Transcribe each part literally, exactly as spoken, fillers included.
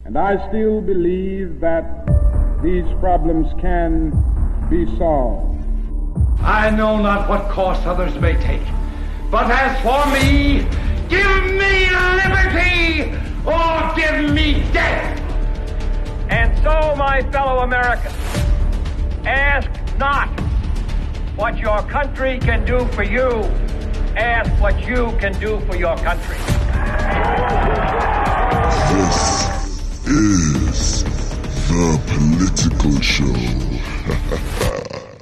And I still believe that these problems can be solved. I know not what course others may take, but as for me, give me liberty or give me death. And so, my fellow Americans, ask not what your country can do for you, ask what you can do for your country. This is The Political Show.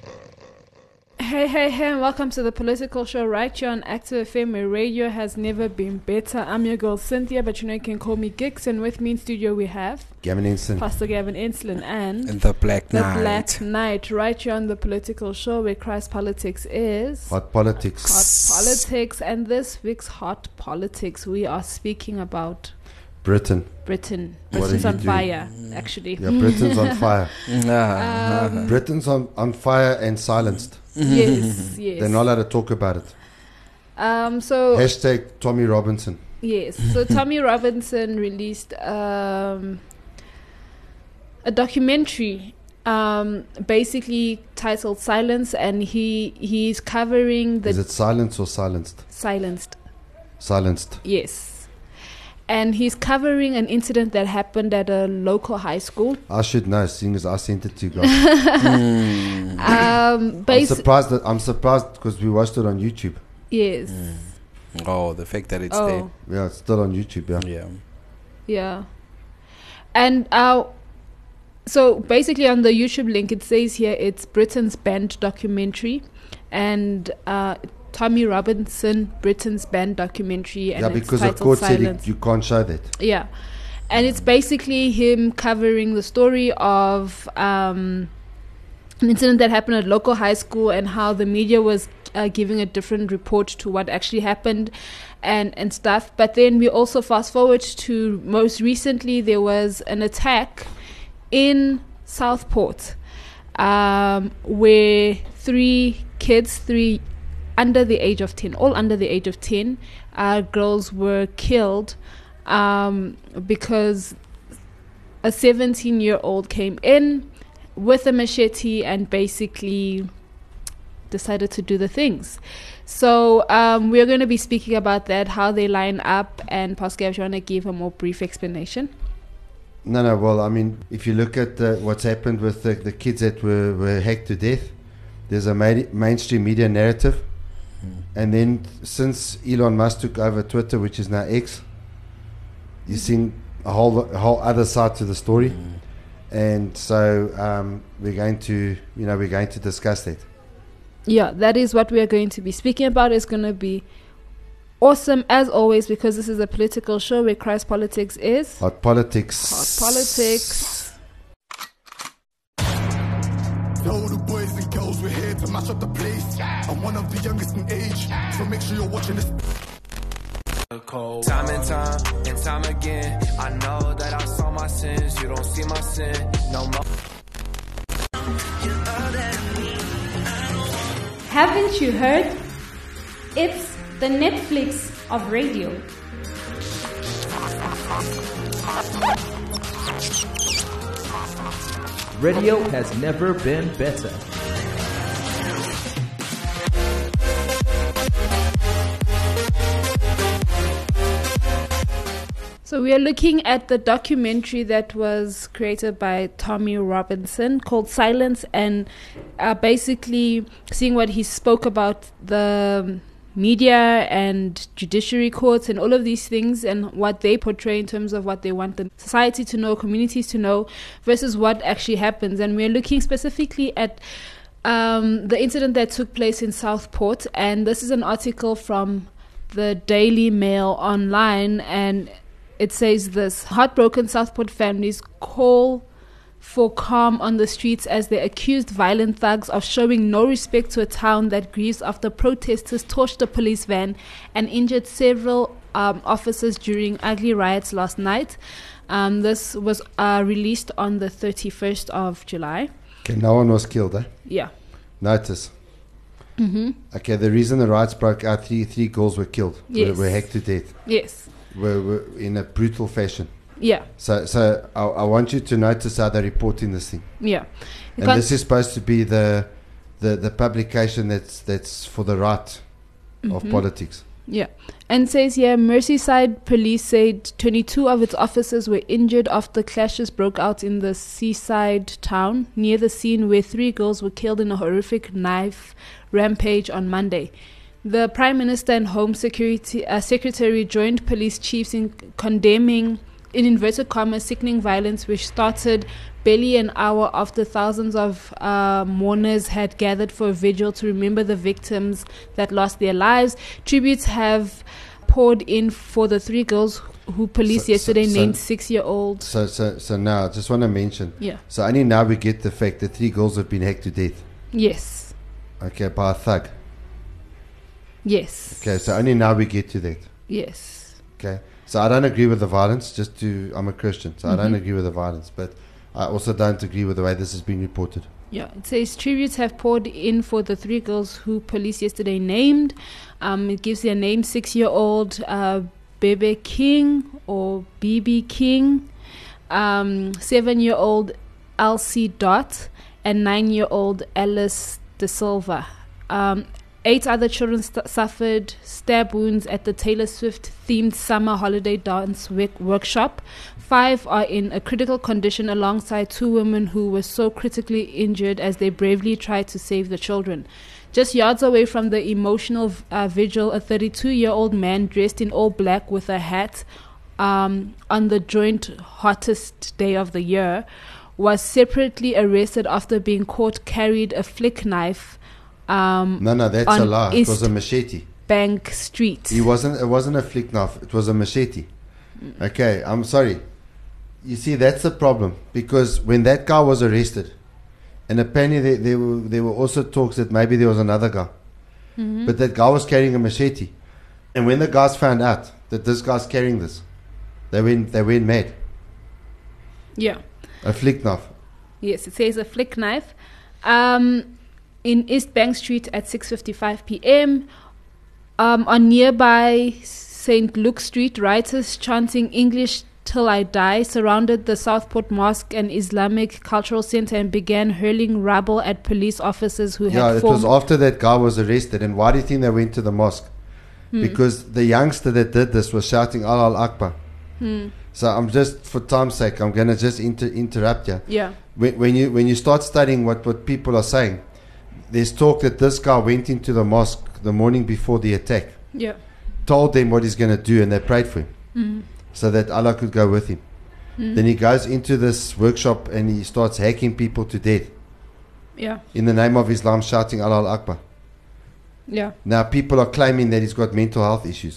Hey, hey, hey, and welcome to The Political Show right here on Active F M, where radio has never been better. I'm your girl Cynthia, but you know you can call me Gix, and with me in studio we have Gavin Enslin, Pastor Gavin Enslin, and, and The Black the Knight. Black Knight, right here on The Political Show, where Christ Politics is Hot Politics. Hot Politics, and this week's Hot Politics, we are speaking about Britain. Britain. What Britain's are on you fire, actually. Yeah, Britain's on fire. um, Britain's on, on fire and silenced. Yes, yes. They're not allowed to talk about it. Um, so Hashtag Tommy Robinson. Yes. So Tommy Robinson released um, a documentary, um, basically titled "Silence," and he he's covering the Is it silence or silenced? silenced. Silenced. Yes. And he's covering an incident that happened at a local high school. I should know, seeing as I sent it to you guys. mm. um, I'm basi- surprised that I'm surprised because we watched it on YouTube. Yes. Mm. Oh, the fact that it's Oh. there. Yeah, it's still on YouTube. Yeah. Yeah. Yeah. And uh, so basically on the YouTube link, it says here it's Britain's banned documentary, and uh, Tommy Robinson, Britain's banned documentary. And Yeah, it's because the titled court said Silence. it, you can't show that. Yeah. And it's basically him covering the story of um, an incident that happened at local high school and how the media was uh, giving a different report to what actually happened and, and stuff. But then we also fast forward to most recently, there was an attack in Southport um, where three kids, three under the age of ten, all under the age of ten, uh, girls were killed um, because a seventeen-year-old came in with a machete and basically decided to do the things. So um, we're going to be speaking about that, how they line up, and Pascal, if you want to give a more brief explanation. No, no, well, I mean, if you look at uh, what's happened with the, the kids that were, were hacked to death, there's a ma- mainstream media narrative. And then since Elon Musk took over Twitter, which is now X, you've seen a whole a whole other side to the story. Mm. And so um, we're going to, you know, we're going to discuss that. Yeah, that is what we are going to be speaking about. It's going to be awesome as always, because this is a political show where Christ Politics is Hot Politics. Hot Politics. Yo, the boys and girls, we're here to mash up the place. I'm one of the youngest in age, so make sure you're watching this. Time and time and time again, I know that I saw my sins. You don't see my sin no more. Haven't you heard? It's the Netflix of radio. Radio has never been better. So we are looking at the documentary that was created by Tommy Robinson called Silence, and uh, basically seeing what he spoke about the media and judiciary courts and all of these things and what they portray in terms of what they want the society to know, communities to know, versus what actually happens. And we're looking specifically at um, the incident that took place in Southport, and this is an article from the Daily Mail Online, and it says this: heartbroken Southport families call for calm on the streets as they accused violent thugs of showing no respect to a town that grieves after protesters torched a police van and injured several um, officers during ugly riots last night. Um, this was uh, released on the thirty-first of July. Okay, no one was killed, eh? Yeah. Notice. Mm-hmm. Okay, the reason the riots broke out, three three girls were killed. Yes. Were, were hacked to death. Yes. Were, were in a brutal fashion. Yeah. So, so I, I want you to notice how they're reporting this thing. Yeah. And this is supposed to be the, the, the publication that's that's for the right mm-hmm. of politics. Yeah. And says here, Merseyside police said twenty-two of its officers were injured after clashes broke out in the seaside town near the scene where three girls were killed in a horrific knife rampage on Monday. The Prime Minister and Home Security uh, Secretary joined police chiefs in condemning, in inverted commas, sickening violence which started barely an hour after thousands of uh, mourners had gathered for a vigil to remember the victims that lost their lives. Tributes have poured in for the three girls who police so, yesterday so, named so six-year-old. So, so, so now I just want to mention. Yeah. So only now we get the fact that three girls have been hacked to death. Yes. Okay, by a thug. Yes. Okay, so only now we get to that. Yes. Okay, so I don't agree with the violence. Just to, I'm a Christian, so mm-hmm. I don't agree with the violence, but I also don't agree with the way this has been reported. Yeah, it says tributes have poured in for the three girls who police yesterday named. Um, it gives their name: six-year-old uh, Bebe King or B B King, um, seven-year-old Elsie Dot, and nine-year-old Alice De Silva. Um, Eight other children st- suffered stab wounds at the Taylor Swift-themed summer holiday dance work- workshop. Five are in a critical condition alongside two women who were so critically injured as they bravely tried to save the children. Just yards away from the emotional uh, vigil, a thirty-two-year-old man dressed in all black with a hat um, on the joint hottest day of the year was separately arrested after being caught carried a flick knife. Um, no, no, that's a lie. East it was a machete. Bank Street. He wasn't. It wasn't a flick knife. It was a machete. Mm. Okay, I'm sorry. You see, that's the problem because when that guy was arrested, and apparently there, there were there were also talks that maybe there was another guy, mm-hmm. but that guy was carrying a machete, and when the guys found out that this guy's carrying this, they went they went mad. Yeah. A flick knife. Yes, it says a flick knife. Um. In East Bank Street at six fifty-five p.m. Um, on nearby Saint Luke Street, rioters chanting English till I die surrounded the Southport Mosque and Islamic Cultural Center and began hurling rubble at police officers who yeah, had it formed... was after that guy was arrested. And why do you think they went to the mosque? Hmm. Because the youngster that did this was shouting Allah Akbar. Hmm. So I'm just, for time's sake, I'm going to just inter- interrupt you. Yeah. When, when you when you start studying what, what people are saying, there's talk that this guy went into the mosque the morning before the attack. Yeah. Told them what he's going to do and they prayed for him. Mm. So that Allah could go with him. Mm. Then he goes into this workshop and he starts hacking people to death. Yeah. In the name of Islam, shouting Allah Akbar. Yeah. Now people are claiming that he's got mental health issues.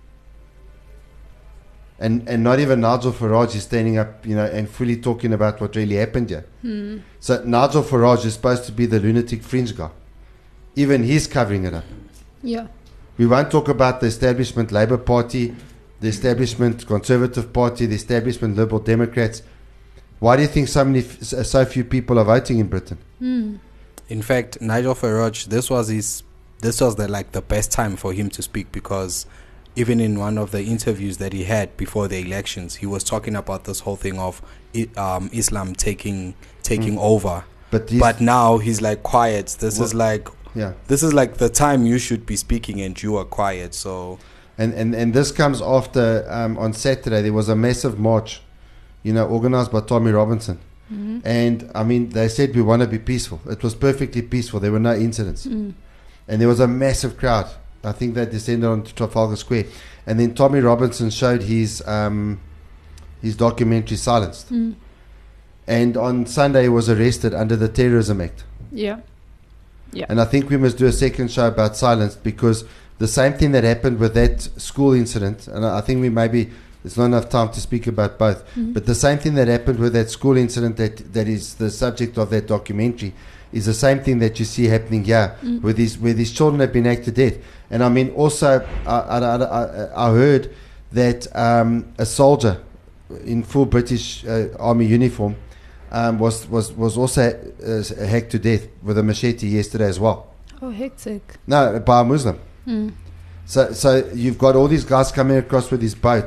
And and not even Nigel Farage is standing up, you know, and fully talking about what really happened here. Hmm. So Nigel Farage is supposed to be the lunatic fringe guy. Even he's covering it up. Yeah. We won't talk about the establishment Labour Party, the establishment Conservative Party, the establishment Liberal Democrats. Why do you think so many, f- so few people are voting in Britain? Hmm. In fact, Nigel Farage, this was his, this was the like the best time for him to speak because. Even in one of the interviews that he had before the elections, he was talking about this whole thing of um, Islam taking taking mm. over. But, but now he's like quiet. This well, is like yeah. This is like the time you should be speaking, and you are quiet. So and and, and this comes after um, on Saturday there was a massive march, you know, organized by Tommy Robinson, mm-hmm. and I mean they said we want to be peaceful. It was perfectly peaceful. There were no incidents, mm. and there was a massive crowd. I think they descended on Trafalgar Square. And then Tommy Robinson showed his um, his documentary Silenced. Mm. And on Sunday he was arrested under the Terrorism Act. Yeah. Yeah. And I think we must do a second show about Silenced because the same thing that happened with that school incident, and I think we maybe, there's not enough time to speak about both, mm-hmm. but the same thing that happened with that school incident that, that is the subject of that documentary is the same thing that you see happening here, mm. where these where these children have been hacked to death. And I mean, also, I, I, I, I heard that um, a soldier in full British uh, Army uniform um, was, was, was also uh, hacked to death with a machete yesterday as well. Oh, hectic. No, by a Muslim. Mm. So, so you've got all these guys coming across with these boats,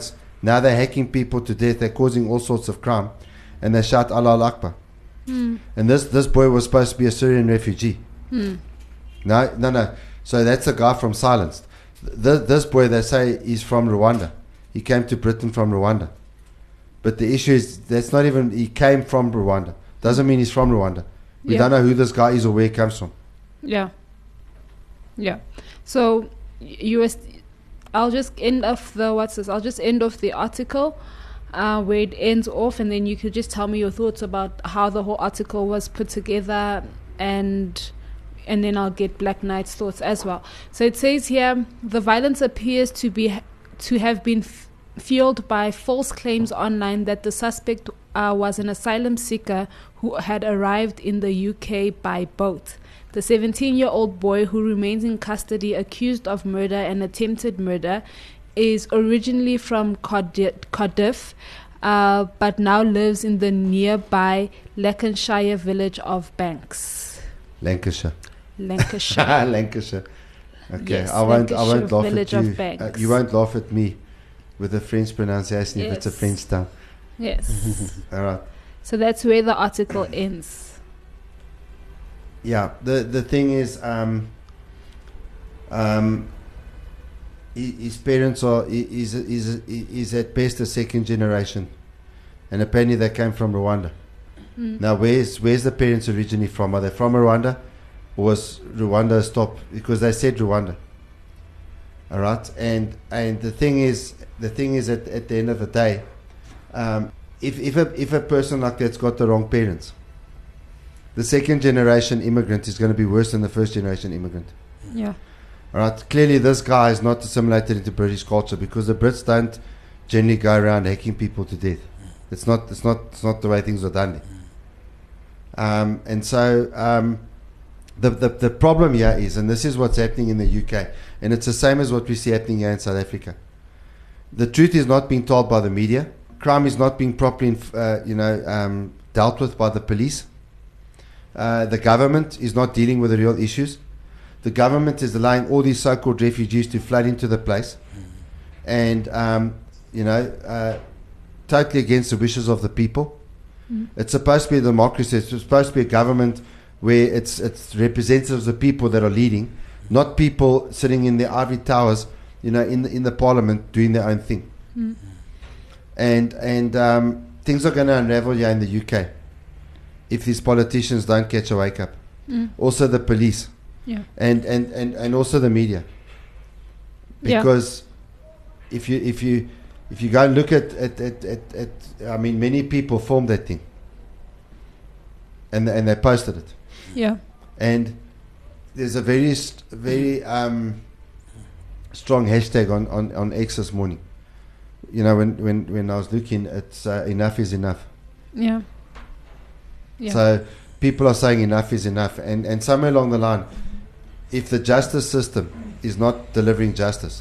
Now they're hacking people to death. They're causing all sorts of crime, and they shout Allah Akbar. Mm. And this this boy was supposed to be a Syrian refugee. Mm. No, no, no. So that's a guy from Silenced. Th- this boy, they say, is from Rwanda. He came to Britain from Rwanda. But the issue is, that's not even, he came from Rwanda. Doesn't mean he's from Rwanda. We Yeah. don't know who this guy is or where he comes from. Yeah. Yeah. So you was, I'll just end off the what's this? I'll just end off the article uh, where it ends off, and then you could just tell me your thoughts about how the whole article was put together, and and then I'll get Black Knight's thoughts as well. So it says here, the violence appears to be to have been f- fueled by false claims online that the suspect uh, was an asylum seeker who had arrived in the U K by boat. The seventeen-year-old boy, who remains in custody accused of murder and attempted murder, is originally from Cardi- Cardiff, uh, but now lives in the nearby Lancashire village of Banks. Lancashire. Lancashire. Lancashire. Okay, Yes, I won't. I won't Lancashire laugh at village you. of Banks. Uh, you won't laugh at me with the French pronunciation if it's a Yes. French town. Yes. All right. So that's where the article ends. Yeah. The the thing is, um, um, hi- his parents are i- is is is at best a second generation, and apparently they came from Rwanda. Mm. Now, where's where's the parents originally from? Are they from Rwanda, or was Rwanda stopped because they said Rwanda? All right, and and the thing is, the thing is, at, at the end of the day, um, if if a if a person like that's got the wrong parents, the second generation immigrant is going to be worse than the first generation immigrant. Yeah. All right, clearly this guy is not assimilated into British culture, because the Brits don't generally go around hacking people to death. It's not. It's not. It's not the way things are done. Um, and so um, the, the the problem here is, and this is what's happening in the U K, and it's the same as what we see happening here in South Africa. The truth is not being told by the media. Crime is not being properly, inf- uh, you know, um, dealt with by the police. Uh, the government is not dealing with the real issues. The government is allowing all these so-called refugees to flood into the place, and um, you know, uh, totally against the wishes of the people. Mm. It's supposed to be a democracy. It's supposed to be a government where it's it's representatives of the people that are leading, not people sitting in their ivory towers, you know, in the, in the parliament doing their own thing. Mm. And and um, things are going to unravel here in the U K if these politicians don't catch a wake up. Mm. Also the police. Yeah. And, and, and, and also the media. Yeah. Because if you if you if you go and look at, at, at, at, at I mean, many people filmed that thing. And and they posted it. Yeah. And there's a very st- very um, strong hashtag on, on, on X this morning. You know, when, when, when I was looking, it's uh, enough is enough. Yeah. Yeah. So people are saying enough is enough. And, and somewhere along the line, if the justice system is not delivering justice,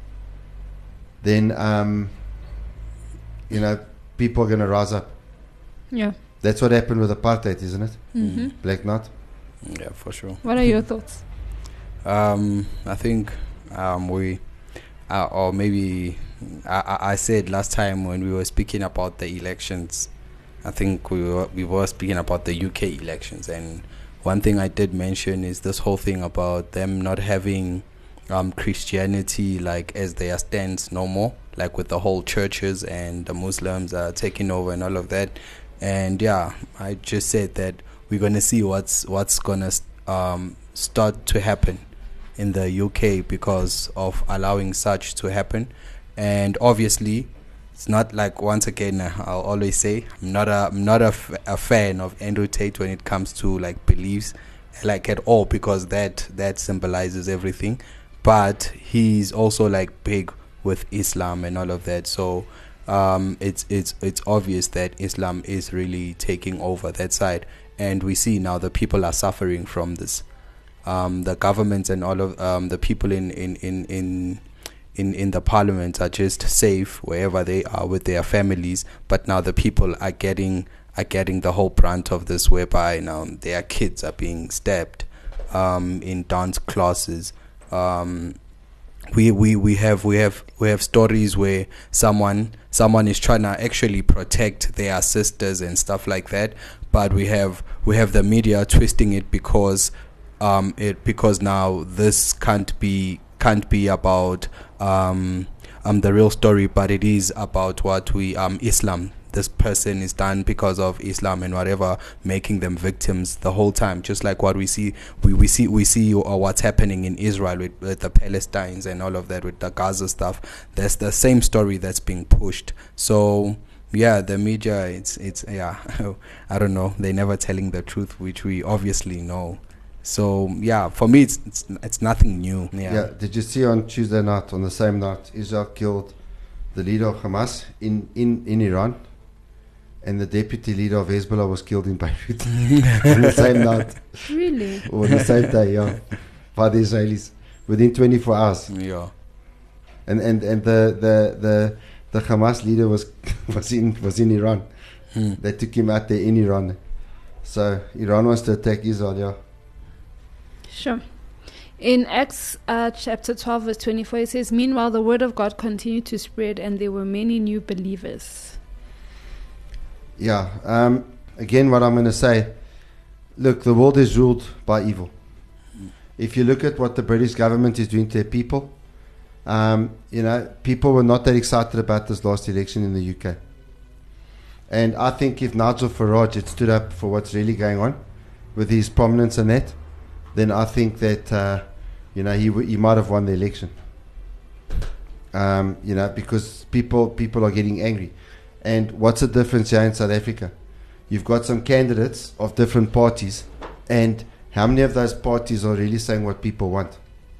then, um, you know, people are going to rise up. Yeah. That's what happened with apartheid, isn't it? Mm-hmm. Black Knot? Yeah, for sure. What are your thoughts? Um, I think um, we, uh, or maybe I, I I said last time when we were speaking about the elections, I think we were we were speaking about the U K elections, and one thing I did mention is this whole thing about them not having um, Christianity like as their stance no more, like with the whole churches and the Muslims are taking over and all of that. And yeah, I just said that we're gonna see what's what's gonna um, start to happen in the U K because of allowing such to happen. And obviously, it's not like, once again, I'll always say I'm not a I'm not a, f- a fan of Andrew Tate when it comes to like beliefs, like at all, because that that symbolizes everything. But he's also like big with Islam and all of that, so. Um, it's it's it's obvious that Islam is really taking over that side, and we see now the people are suffering from this. Um, the governments and all of um, the people in in, in, in in in the parliament are just safe wherever they are with their families, but now the people are getting are getting the whole brunt of this, whereby now their kids are being stabbed um, in dance classes. Um, we, we, we have we have we have stories where someone someone is trying to actually protect their sisters and stuff like that, but we have we have the media twisting it because um it because now this can't be can't be about um um the real story, but it is about what we um Islam. This person is done because of Islam and whatever, making them victims the whole time. Just like what we see, we, we see, we see, or what's happening in Israel with, with the Palestinians and all of that, with the Gaza stuff. That's the same story that's being pushed. So yeah, the media, it's it's yeah, I don't know. They're never telling the truth, which we obviously know. So yeah, for me, it's it's, it's nothing new. Yeah. Yeah. Did you see on Tuesday night, on the same night, Israel killed the leader of Hamas in in in Iran? And the deputy leader of Hezbollah was killed in Beirut on the same night. Really? Or on the same day, yeah. By the Israelis. Within twenty-four hours. Yeah. And and, and the, the, the, the Hamas leader was was in was in Iran. Hmm. They took him out there in Iran. So Iran wants to attack Israel, yeah. Sure. In Acts uh, chapter twelve, verse twenty-four, it says, "Meanwhile, the word of God continued to spread, and there were many new believers." Yeah, um, again, what I'm going to say, look, the world is ruled by evil. If you look at what the British government is doing to their people, um, you know, people were not that excited about this last election in the U K. And I think if Nigel Farage had stood up for what's really going on with his prominence and that, then I think that, uh, you know, he w- he might have won the election. Um, you know, because people people are getting angry. And what's the difference here in South Africa? You've got some candidates of different parties, and how many of those parties are really saying what people want?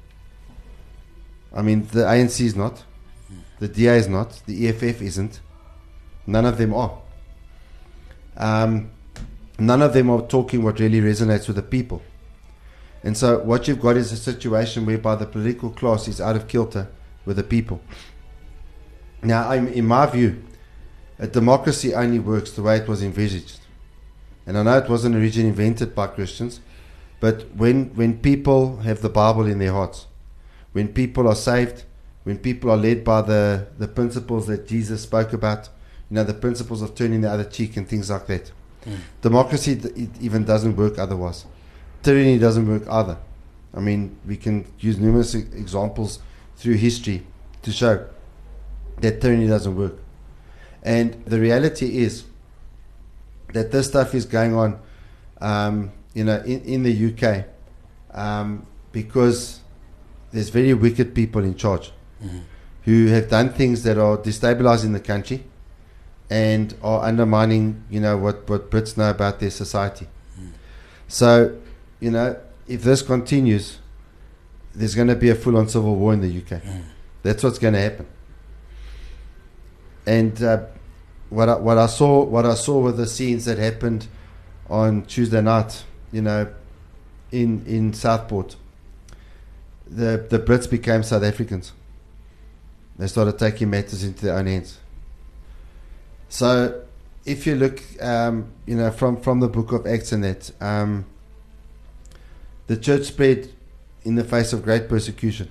I mean, the A N C is not, the D A is not, the E F F isn't, none of them are. Um, none of them are talking what really resonates with the people. And so what you've got is a situation whereby the political class is out of kilter with the people. Now, I'm, in my view, a democracy only works the way it was envisaged. And I know it wasn't originally invented by Christians, but when, when people have the Bible in their hearts, when people are saved, when people are led by the, the principles that Jesus spoke about, you know, the principles of turning the other cheek and things like that. Mm. Democracy, it even doesn't work otherwise. Tyranny doesn't work either. I mean, we can use numerous examples through history to show that tyranny doesn't work. And the reality is that this stuff is going on, um, you know, in, in the U K, um, because there's very wicked people in charge mm-hmm. who have done things that are destabilizing the country and are undermining, you know, what, what Brits know about their society. Mm. So, you know, if this continues, there's going to be a full-on civil war in the U K. Mm. That's what's going to happen. And uh, what I, what I saw, what I saw were the scenes that happened on Tuesday night, you know, in in Southport. The the Brits became South Africans. They started taking matters into their own hands. So, if you look, um, you know, from from the book of Acts and that, um, the church spread in the face of great persecution.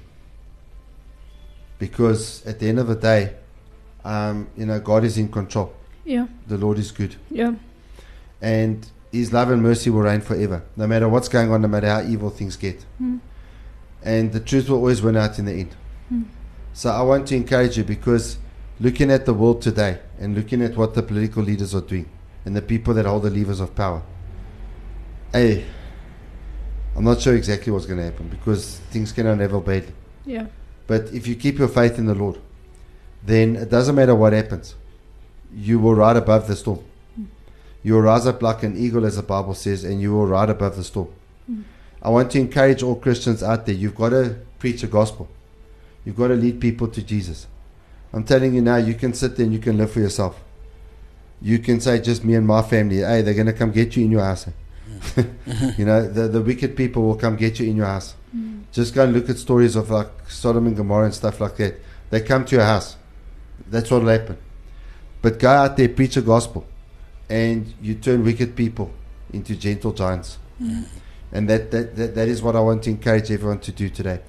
Because at the end of the day, Um, you know, God is in control. Yeah. The Lord is good. Yeah. And His love and mercy will reign forever, no matter what's going on, no matter how evil things get. Mm. And the truth will always win out in the end. Mm. So I want to encourage you, because looking at the world today and looking at what the political leaders are doing and the people that hold the levers of power, hey, I'm not sure exactly what's going to happen, because things can unravel badly. Yeah. But if you keep your faith in the Lord, then it doesn't matter what happens. You will ride above the storm. Mm. You will rise up like an eagle, as the Bible says, and you will ride above the storm. Mm. I want to encourage all Christians out there. You've got to preach the gospel. You've got to lead people to Jesus. I'm telling you now, you can sit there and you can live for yourself. You can say, just me and my family. Hey, they're going to come get you in your house. Mm. You know, the, the wicked people will come get you in your house. Mm. Just go and look at stories of like Sodom and Gomorrah and stuff like that. They come to your house. That's what will happen. But go out there, preach the gospel, and you turn wicked people into gentle giants. Mm. And that, that, that, that is what I want to encourage everyone to do today.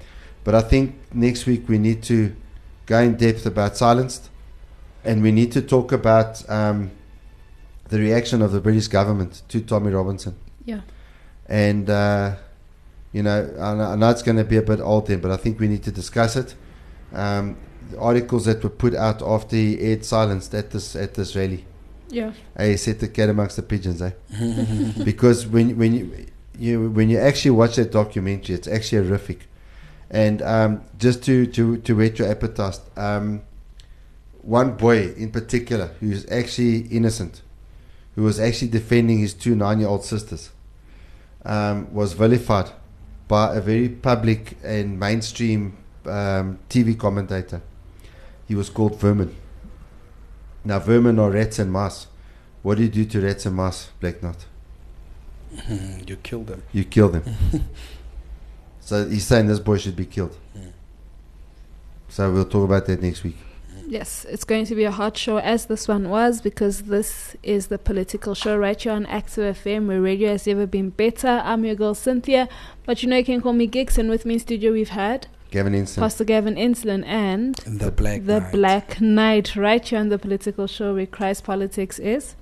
But I think next week we need to go in depth about Silenced, and we need to talk about um, the reaction of the British government to Tommy Robinson. Yeah. And, uh, you know, I know, I know it's going to be a bit old then, but I think we need to discuss it. Um, the articles that were put out after he aired Silenced at this at this rally. Yeah. I set the cat amongst the pigeons, eh? Because when when you, you when you actually watch that documentary, it's actually horrific. And um, just to, to, to whet your appetite, um, one boy in particular who's actually innocent, who was actually defending his two nine-year-old sisters, um, was vilified by a very public and mainstream um, T V commentator. He was called Vermin. Now, vermin are rats and mice. What do you do to rats and mice, Black Knot? You kill them. You kill them. So he's saying this boy should be killed. Mm. So we'll talk about that next week. Yes, it's going to be a hot show, as this one was, because this is the political show right here on Active F M, where radio has never been better. I'm your girl Cynthia, but you know you can call me Gix, and with me in studio we've had Gavin Inslin. Pastor Gavin Inslin and The Black the Knight. Black Knight, right here on the political show where Christ politics is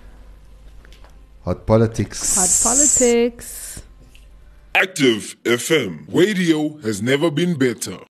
Hot politics. hot politics. Active F M. Radio has never been better.